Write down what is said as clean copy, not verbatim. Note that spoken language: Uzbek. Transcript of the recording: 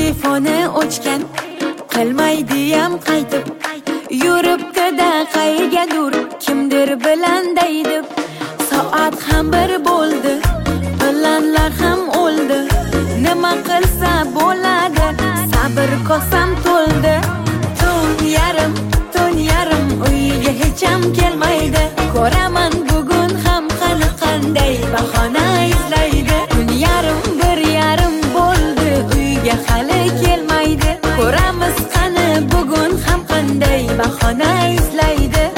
telefoni o'chgan, qilmaydiyam qaytib yuribdi-da qaygadur, kimdir bilan daydib. Soat ham bir bo'ldi, planlar ham o'ldi. Nima qilsa bo'ladi, sabr kosam to'ldi. Tun yarim uyiga hech ham kelmaydi. Ko'raman bugun ham qani qanday bahona izlaydi. Tun yarim bir yarim bo'ldi, uyiga hali kelmaydi. Ko'ramiz qani bugun ham qanday bahona izlaydi.